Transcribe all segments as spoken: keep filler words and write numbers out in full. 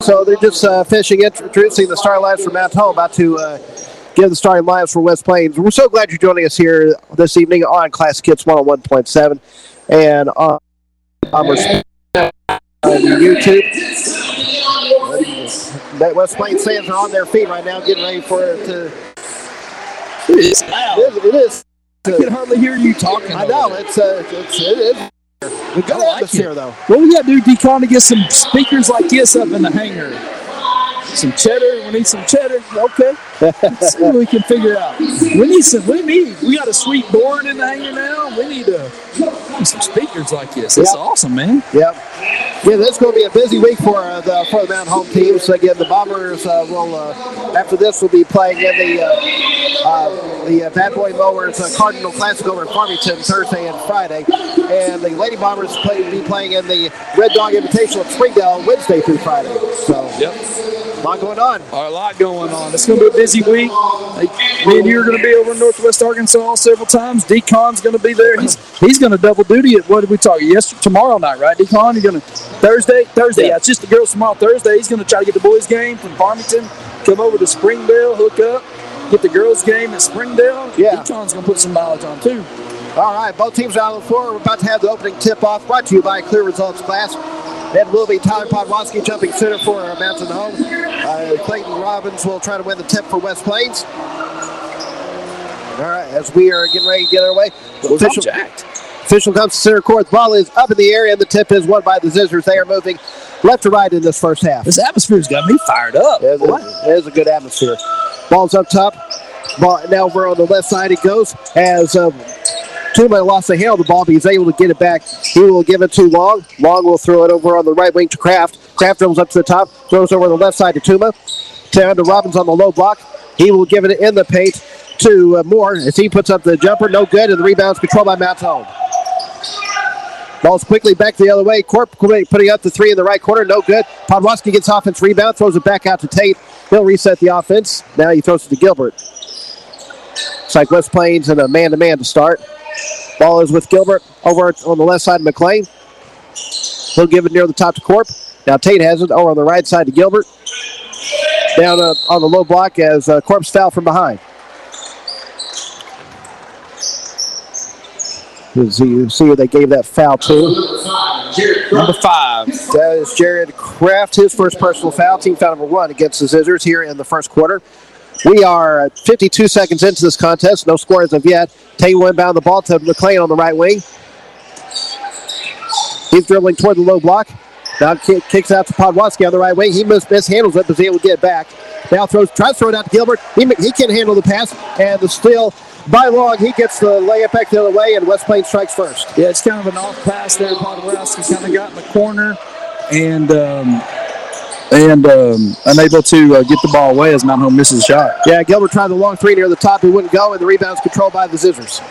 So they're just uh, finishing introducing the starting lines for Mount Home, about to uh, give the starting lines for West Plains. We're so glad you're joining us here this evening on Classic Hits one oh one point seven and on our YouTube. That West Plains fans are on their feet right now, getting ready for it to. It is loud. It is. It is. I can hardly hear you talking. I know. It's, uh, it's, it is. A good like atmosphere, it. though. What we got to do, Decon, to get some speakers like this up in the hangar? Some cheddar. We need some cheddar. Okay. Let's see what we can figure out. We need some. We need. We got a sweet board in the hangar now. We need to some speakers like this. That's yep. awesome, man. Yep. Yeah, this is going to be a busy week for uh, the for the Mount Home teams. So again, the Bombers uh, will uh, after this will be playing in the uh, uh, the uh, Bad Boy Mowers uh, Cardinal Classic over in Farmington Thursday and Friday, and the Lady Bombers play, will be playing in the Red Dog Invitational at Springdale Wednesday through Friday. So yep. A lot going on. A lot going on. It's going to be a busy week. Me and you are going to be over in Northwest Arkansas several times. Decon's going to be there. He's he's going to double duty at, what did we talk, yesterday, tomorrow night, right, Decon? You're going to, Thursday? Thursday, yeah. yeah. It's just the girls tomorrow. Thursday, he's going to try to get the boys' game from Farmington, come over to Springdale, hook up, get the girls' game at Springdale. Yeah. Decon's going to put some mileage on, too. All right, both teams are on the floor. We're about to have the opening tip-off brought to you by Clear Results Class. Then will be Tyler Podwaski jumping center for Mountain Home. Uh, Clayton Robbins will try to win the tip for West Plains. All right, as we are getting ready to get our way. Official, official comes to center court. The ball is up in the air, and the tip is won by the Zizzers. They are moving left to right in this first half. This atmosphere's got me fired up. It is, it is a good atmosphere. Ball's up top. Ball now over on the left side it goes as um, Tuma lost the handle of the ball, but he's able to get it back. He will give it to Long. Long will throw it over on the right wing to Kraft. Kraft dribbles up to the top, throws over on the left side to Tuma. Down to Robbins on the low block. He will give it in the paint to uh, Moore as he puts up the jumper. No good, and the rebound's controlled by Mount Home. Ball's quickly back the other way. Corp putting up the three in the right corner. No good. Podwaski gets offense rebound, throws it back out to Tate. He'll reset the offense. Now he throws it to Gilbert. It's like West Plains and a man-to-man to start. Ball is with Gilbert over on the left side of McLean. He'll give it near the top to Corp. Now Tate has it over on the right side to Gilbert. Down uh, on the low block as uh, Corp's foul from behind. You see, you see who they gave that foul to. Number five. That is Jared Kraft, his first personal foul. Team foul number one against the Zizzers here in the first quarter. We are fifty-two seconds into this contest. No score as of yet. Tate will inbound the ball to McLean on the right wing. He's dribbling toward the low block. Now kick, kicks out to Podwaski on the right wing. He mis- mishandles it, but is able to get it back. Now throws, tries to throw it out to Gilbert. He, he can handle the pass. And the steal by Long. He gets the layup back the other way, and West Plains strikes first. Yeah, it's kind of an off pass there. Podwaski kind of got in the corner and um, and um, unable to uh, get the ball away as Mount Home misses a shot. Yeah, Gilbert tried the long three near the top. He wouldn't go, and the rebound's controlled by the Zizzers.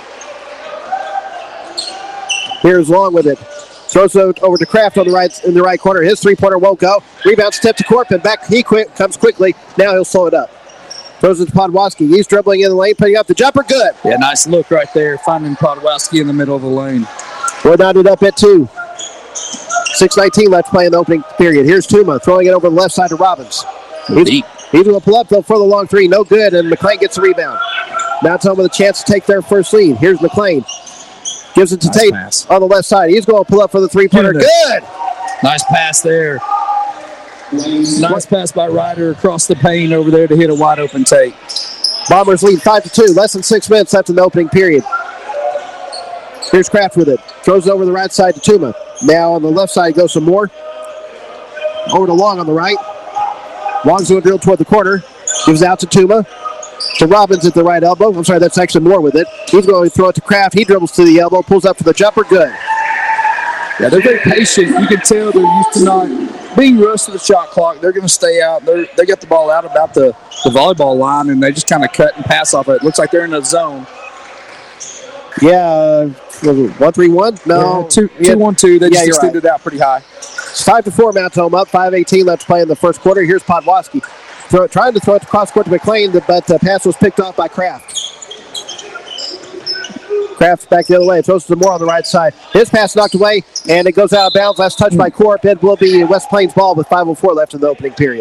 Here's Long with it. Throws it over to Kraft on the right in the right corner. His three-pointer won't go. Rebound step to Corp, and back he quick, comes quickly. Now he'll slow it up. Throws it to Podwaski. He's dribbling in the lane, putting up the jumper. Good. Yeah, nice look right there, finding Podwaski in the middle of the lane. We're knotted up at two. six nineteen left to play in the opening period. Here's Tuma throwing it over the left side to Robbins. He's, he's going to pull up though for the long three. No good, and McLean gets the rebound. Mount Home with a chance to take their first lead. Here's McLean. Gives it to nice Tate pass on the left side. He's going to pull up for the three-pointer. Good. Nice pass there. Nice pass by Ryder across the paint over there to hit a wide-open Tate. Bombers lead five to two. Less than six minutes left in the opening period. Here's Kraft with it. Throws it over the right side to Tuma. Now on the left side goes some more. Over to Long on the right. Long's going to drill toward the corner. Gives out to Tuma. To Robbins at the right elbow. I'm sorry, that's actually Moore with it. He's going to throw it to Kraft. He dribbles to the elbow, pulls up for the jumper. Good. Yeah, they're very patient. You can tell they're used to not being rushed to the shot clock. They're going to stay out. They're, they get the ball out about the, the volleyball line, and they just kind of cut and pass off it. It looks like they're in a zone. Yeah, one three one? No. Yeah, two, yeah. two one two. They yeah, just extended right. out pretty high. It's five to four, Mount Home up. five eighteen left to play in the first quarter. Here's Podwaski. Throw it, trying to throw it across court to McLean, but the pass was picked off by Kraft. Kraft back the other way. Throws to Moore on the right side. His pass knocked away, and it goes out of bounds. Last touch by Corp. It will be West Plains ball with five oh four left in the opening period.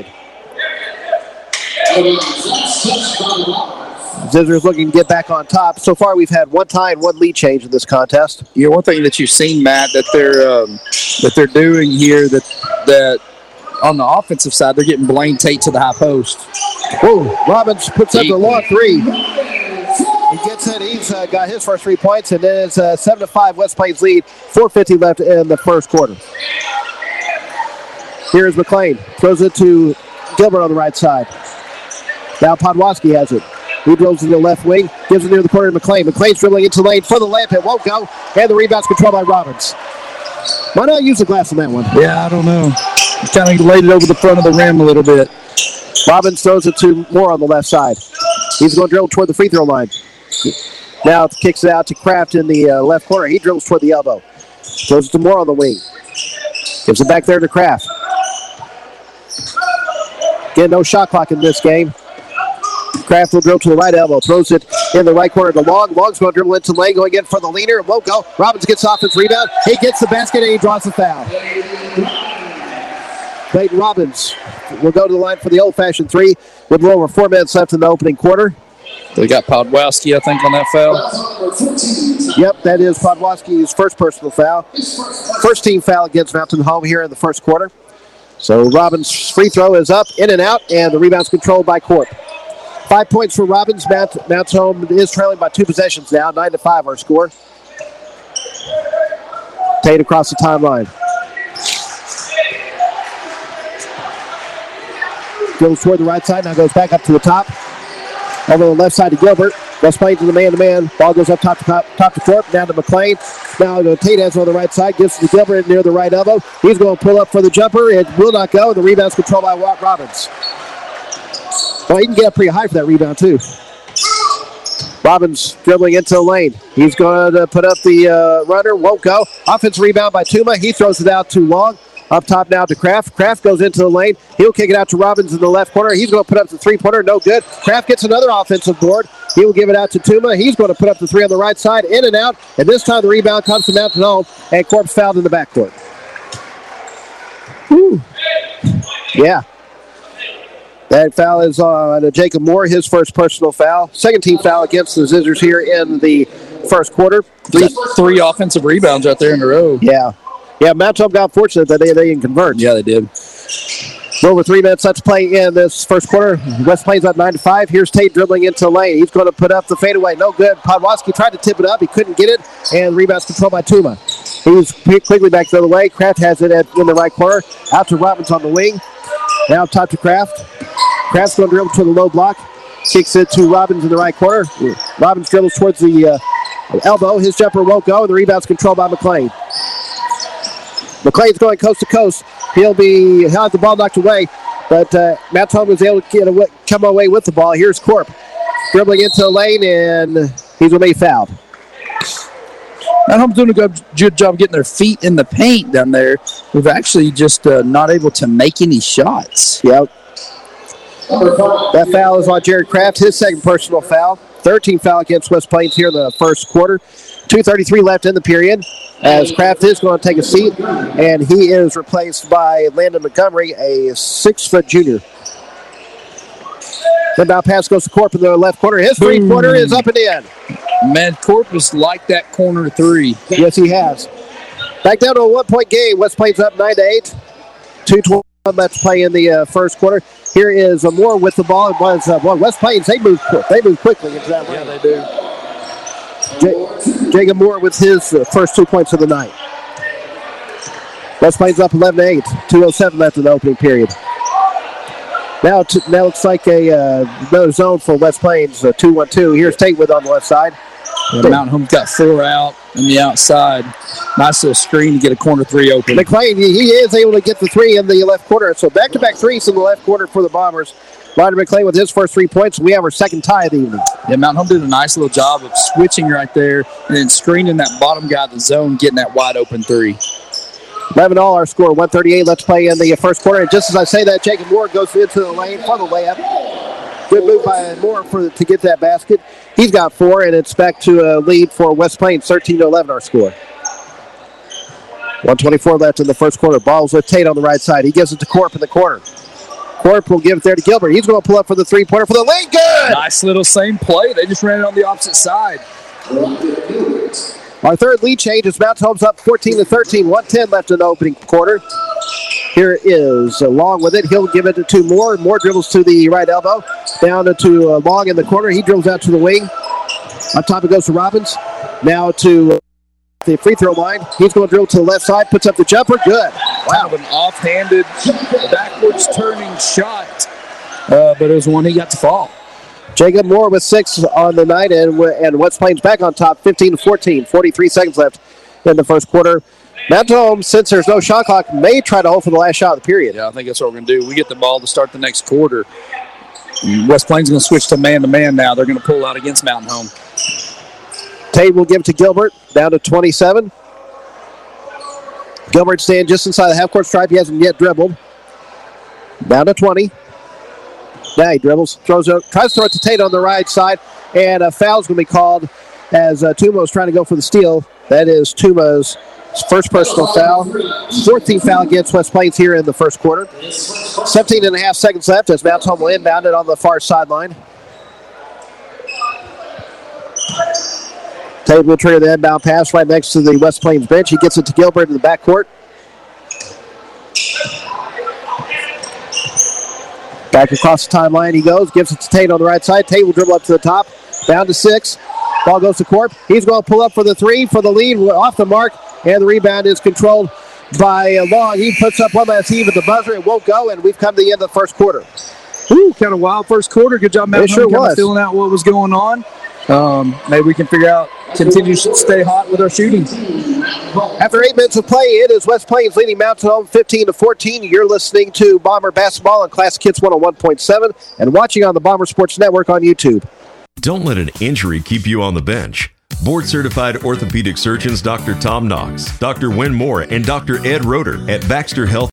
Zizzers looking to get back on top. So far, we've had one tie and one lead change in this contest. Yeah, one thing that you've seen, Matt, that they're um, that they're doing here, that that on the offensive side, they're getting Blaine Tate to the high post. Whoa! Robbins puts up the long three. He gets it. He's uh, got his first three points, and then it's a seven to five West Plains lead. four fifty left in the first quarter. Here's McLean. Throws it to Gilbert on the right side. Now Podwaski has it. He drills in the left wing, gives it near the corner to McLean. McLean's dribbling into the lane for the layup. It won't go, and the rebound's controlled by Robbins. Why not use the glass on that one? Yeah, I don't know. He kind of laid it over the front of the rim a little bit. Robbins throws it to Moore on the left side. He's going to dribble toward the free throw line. Now kicks it out to Kraft in the uh, left corner. He dribbles toward the elbow. Throws it to Moore on the wing. Gives it back there to Kraft. Again, no shot clock in this game. Kraft will dribble to the right elbow. Throws it in the right corner to Long. Long's going to dribble into lane. Going in for the leaner. It won't go. Robbins gets off his rebound. He gets the basket and he draws the foul. Clayton Robbins will go to the line for the old-fashioned three with over four minutes left in the opening quarter. They got Podwaski, I think, on that foul. Yep, that is Podwaski's first personal foul. First team foul against Mountain Home here in the first quarter. So Robbins' free throw is up, in and out, and the rebound's controlled by Corp. Five points for Robbins. Mount, Mountain Home is trailing by two possessions now. Nine to five our score. Tate across the timeline. Goes toward the right side, now goes back up to the top. Over the left side to Gilbert. West Plains to the man-to-man. Ball goes up top to top, top to Corp, down to McLean. Now uh, Tate has it on the right side. Gives it to Gilbert near the right elbow. He's going to pull up for the jumper. It will not go. The rebound's controlled by Watt Robbins. Well, he can get up pretty high for that rebound, too. Robbins dribbling into the lane. He's going to put up the uh, runner. Won't go. Offensive rebound by Tuma. He throws it out too long. Up top now to Kraft. Kraft goes into the lane. He'll kick it out to Robbins in the left corner. He's going to put up the three-pointer. No good. Kraft gets another offensive board. He will give it out to Tuma. He's going to put up the three on the right side. In and out. And this time the rebound comes to Mountain Home. And Corp's fouled in the backcourt. Whew. Yeah. That foul is on Jacob Moore, his first personal foul. Second team foul against the Zizzers here in the first quarter. Three, three offensive rebounds out there in a row. Yeah. Yeah, Mount Hope got fortunate that they, they didn't convert. Yeah, they did. Over three minutes left to play in this first quarter. West Plains up nine to five. Here's Tate dribbling into the lane. He's going to put up the fadeaway. No good. Podwaski tried to tip it up. He couldn't get it. And rebound's controlled by Tuma. He's quickly back the other way. Kraft has it at, in the right corner. Out to Robbins on the wing. Now top to Kraft. Kraft's going to dribble to the low block. Kicks it to Robbins in the right corner. Robbins dribbles towards the uh, elbow. His jumper won't go. And the rebound's controlled by McLean. McLean's going coast to coast. He'll be he'll have the ball knocked away, but uh, Matt Tome was able to get away, come away with the ball. Here's Corp dribbling into the lane, and he's going to be fouled. Matt Home's doing a good, good job getting their feet in the paint down there. We've actually just uh, not able to make any shots. Yep. That foul is on Jared Kraft, his second personal foul. thirteen foul against West Plains here in the first quarter. two thirty-three left in the period as Kraft is going to take a seat, and he is replaced by Landon Montgomery, a six-foot junior. Then now pass goes to Corp in the left corner. His three-pointer is up and in. Man, Corp has liked that corner three. Yes, he has. Back down to a one-point game. West Plains up nine to eight. two twenty-one left to play in the uh, first quarter. Here is uh, Moore with the ball. It was uh, well, West Plains. They move quick. They move quickly into that lane. Yeah, they do. J- Jacob Moore with his uh, first two points of the night. West Plains up eleven to eight. two oh seven left in the opening period. Now, t- now looks like a uh, another zone for West Plains. Uh, two one two. Here's Tatewood on the left side. Yeah, Mountain Home's got four out on the outside. Nice little screen to get a corner three open. McLean, he is able to get the three in the left corner. So back-to-back threes in the left corner for the Bombers. Ryder McLean with his first three points. We have our second tie of the evening. Yeah, Mountain Home did a nice little job of switching right there and then screening that bottom guy of the zone, getting that wide open three. eleven all our score. one thirty-eight. Let's play in the first quarter. And just as I say that, Jacob Moore goes into the lane for the layup. Good move by Moore for to get that basket. He's got four, and it's back to a lead for West Plains, thirteen to eleven our score. one twenty-four left in the first quarter. Ball's with Tate on the right side. He gives it to Corp in the corner. Corp will give it there to Gilbert. He's going to pull up for the three-pointer for the lead. Good! Nice little same play. They just ran it on the opposite side. Our third lead change is Mount Home's up fourteen to thirteen. one ten left in the opening quarter. Here is uh, Long with it. He'll give it to two more. Moore dribbles to the right elbow. Down to uh, Long in the corner. He dribbles out to the wing. On top it goes to Robbins. Now to uh, the free throw line. He's going to dribble to the left side. Puts up the jumper. Good. Wow. Kind of an offhanded, backwards turning shot. Uh, but it was one he got to fall. Jacob Moore with six on the night, and, and West Plains back on top, fifteen to fourteen. forty-three seconds left in the first quarter. Mount Home, since there's no shot clock, may try to hold for the last shot of the period. Yeah, I think that's what we're going to do. We get the ball to start the next quarter. West Plains is going to switch to man-to-man now. They're going to pull out against Mountain Home. Tate will give it to Gilbert, down to twenty-seven. Gilbert staying just inside the half-court stripe. He hasn't yet dribbled. Down to twenty. Now he dribbles, throws it, tries to throw it to Tate on the right side, and a foul's going to be called as uh, Tumo's trying to go for the steal. That is Tumo's first personal foul. fourteenth foul against West Plains here in the first quarter. seventeen and a half seconds left as Mount Home will inbound it on the far sideline. Tate will trigger the inbound pass right next to the West Plains bench. He gets it to Gilbert in the backcourt. Back across the timeline he goes, gives it to Tate on the right side. Tate will dribble up to the top, down to six. Ball goes to Corp. He's going to pull up for the three, for the lead, off the mark, and the rebound is controlled by Long. He puts up one last heave at the buzzer. It won't go, and we've come to the end of the first quarter. Ooh, kind of wild first quarter. Good job, Mountain It sure Home, kind was. of filling out what was going on. Um, maybe we can figure out, continue to stay hot with our shooting. After eight minutes of play, it is West Plains leading Mountain Home fifteen to fourteen. You're listening to Bomber Basketball on Classic Hits one oh one point seven and watching on the Bomber Sports Network on YouTube. Don't let an injury keep you on the bench. Board-certified orthopedic surgeons Doctor Tom Knox, Doctor Wynn Moore, and Doctor Ed Roeder at Baxter Health